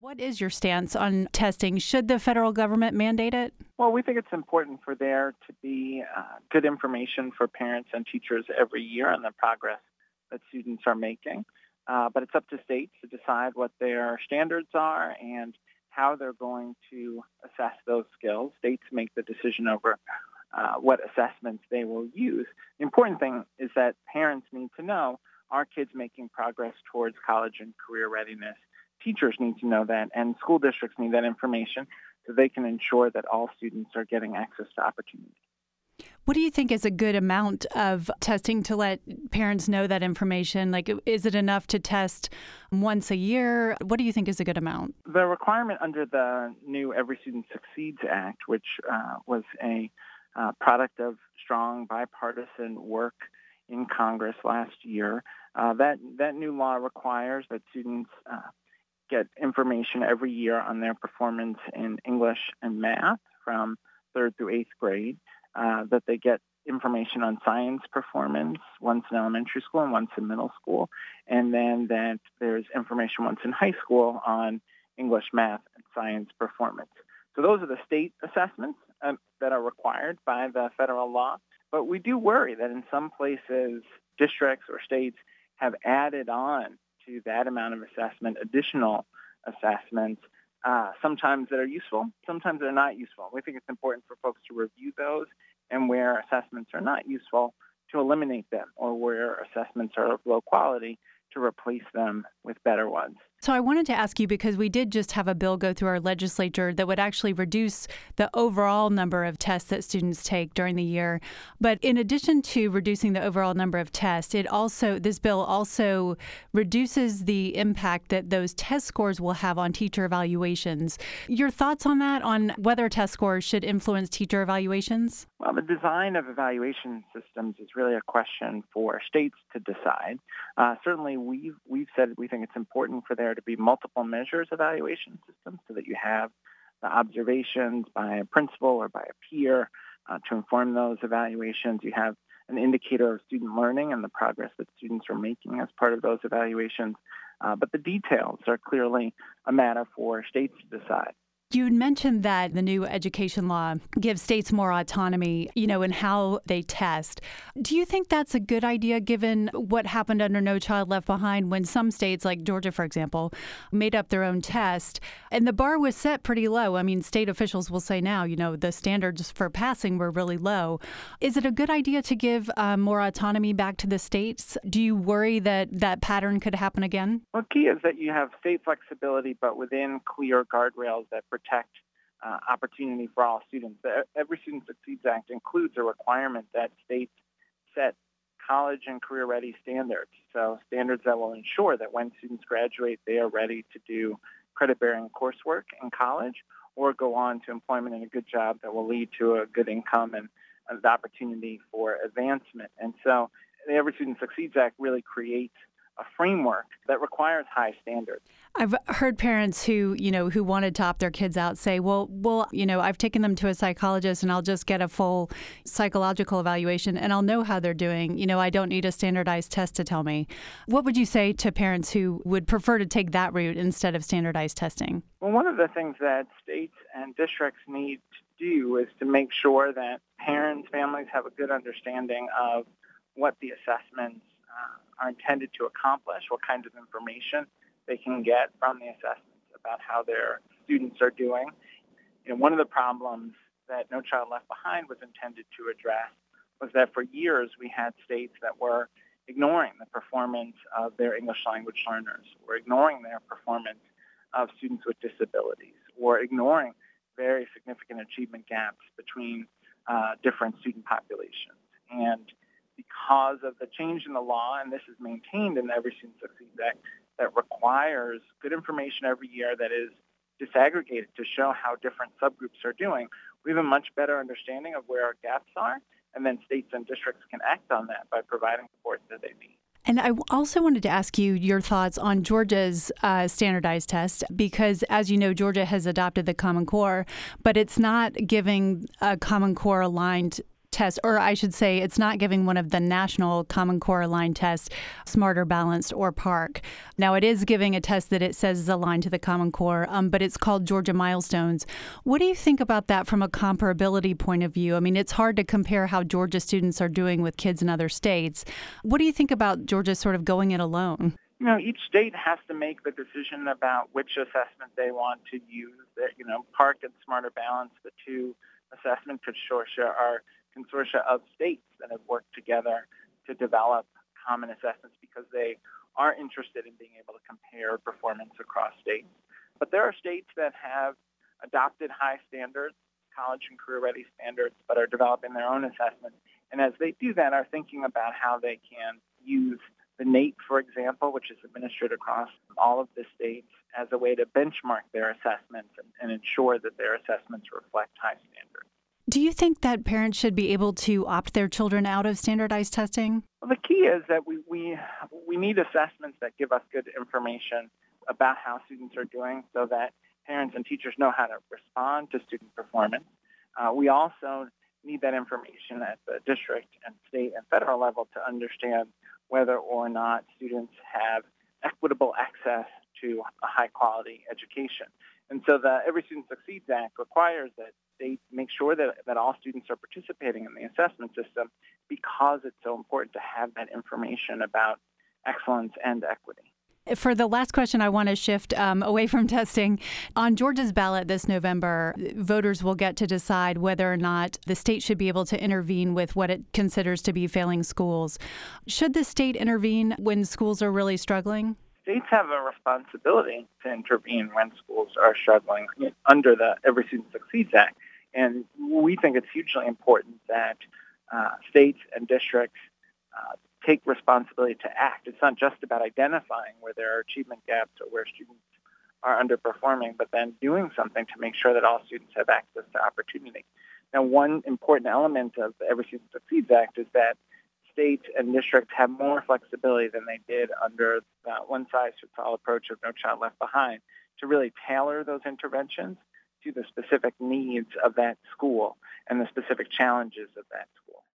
What is your stance on testing? Should the federal government mandate it? Well, we think it's important for there to be good information for parents and teachers every year on the progress that students are making. But it's up to states to decide what their standards are and how they're going to assess those skills. States make the decision over what assessments they will use. The important thing is that parents need to know, are kids making progress towards college and career readiness? Teachers need to know that, and school districts need that information so they can ensure that all students are getting access to opportunity. What do you think is a good amount of testing to let parents know that information? Like, is it enough to test once a year? What do you think is a good amount? The requirement under the new Every Student Succeeds Act, which was a product of strong bipartisan work in Congress last year, that new law requires that students get information every year on their performance in English and math from 3rd through 8th grade, that they get information on science performance once in elementary school and once in middle school, and then that there's information once in high school on English, math, and science performance. So those are the state assessments that are required by the federal law. But we do worry that in some places, districts or states have added on to that amount of assessment additional assessments, sometimes that are useful, sometimes they're not useful. We think it's important for folks to review those, and where assessments are not useful, to eliminate them, or where assessments are of low quality, to replace them with better ones. So I wanted to ask you, because we did just have a bill go through our legislature that would actually reduce the overall number of tests that students take during the year. But in addition to reducing the overall number of tests, this bill also reduces the impact that those test scores will have on teacher evaluations. Your thoughts on that, on whether test scores should influence teacher evaluations? Well, the design of evaluation systems is really a question for states to decide. Certainly, we've said we think it's important for there to be multiple measures evaluation systems so that you have the observations by a principal or by a peer to inform those evaluations. You have an indicator of student learning and the progress that students are making as part of those evaluations. But the details are clearly a matter for states to decide. You had mentioned that the new education law gives states more autonomy, in how they test. Do you think that's a good idea, given what happened under No Child Left Behind, when some states, like Georgia, for example, made up their own test, and the bar was set pretty low? I mean, state officials will say now, the standards for passing were really low. Is it a good idea to give more autonomy back to the states? Do you worry that that pattern could happen again? Well, key is that you have state flexibility, but within clear guardrails that protect opportunity for all students. The Every Student Succeeds Act includes a requirement that states set college and career-ready standards, so standards that will ensure that when students graduate, they are ready to do credit-bearing coursework in college or go on to employment in a good job that will lead to a good income and the opportunity for advancement. And so the Every Student Succeeds Act really creates a framework that requires high standards. I've heard parents who want to top their kids out say, well, I've taken them to a psychologist and I'll just get a full psychological evaluation and I'll know how they're doing. I don't need a standardized test to tell me. What would you say to parents who would prefer to take that route instead of standardized testing? Well, one of the things that states and districts need to do is to make sure that parents, families have a good understanding of what the assessments are intended to accomplish, what kinds of information they can get from the assessments about how their students are doing. One of the problems that No Child Left Behind was intended to address was that for years we had states that were ignoring the performance of their English language learners, or ignoring their performance of students with disabilities, or ignoring very significant achievement gaps between different student populations. And because of the change in the law, and this is maintained in the Every Student Succeeds Act, that requires good information every year that is disaggregated to show how different subgroups are doing, we have a much better understanding of where our gaps are, and then states and districts can act on that by providing support that they need. And I also wanted to ask you your thoughts on Georgia's standardized test, because, as you know, Georgia has adopted the Common Core, but it's not giving a Common Core aligned test, or I should say it's not giving one of the national Common Core aligned tests, Smarter, Balanced, or PARCC. Now, it is giving a test that it says is aligned to the Common Core, but it's called Georgia Milestones. What do you think about that from a comparability point of view? I mean, it's hard to compare how Georgia students are doing with kids in other states. What do you think about Georgia sort of going it alone? Each state has to make the decision about which assessment they want to use. PARCC and Smarter Balance, the two assessment consortia, are consortia of states that have worked together to develop common assessments because they are interested in being able to compare performance across states. But there are states that have adopted high standards, college and career-ready standards, but are developing their own assessments. And as they do that, are thinking about how they can use the NAEP, for example, which is administered across all of the states, as a way to benchmark their assessments and ensure that their assessments reflect high standards. Do you think that parents should be able to opt their children out of standardized testing? Well, the key is that we need assessments that give us good information about how students are doing so that parents and teachers know how to respond to student performance. We also need that information at the district and state and federal level to understand whether or not students have equitable access to a high-quality education. And so the Every Student Succeeds Act requires that states make sure that all students are participating in the assessment system because it's so important to have that information about excellence and equity. For the last question, I want to shift away from testing. On Georgia's ballot this November, voters will get to decide whether or not the state should be able to intervene with what it considers to be failing schools. Should the state intervene when schools are really struggling? States have a responsibility to intervene when schools are struggling under the Every Student Succeeds Act. And we think it's hugely important that states and districts take responsibility to act. It's not just about identifying where there are achievement gaps or where students are underperforming, but then doing something to make sure that all students have access to opportunity. Now, one important element of the Every Student Succeeds Act is that states and districts have more flexibility than they did under the one-size-fits-all approach of No Child Left Behind to really tailor those interventions to the specific needs of that school and the specific challenges of that school.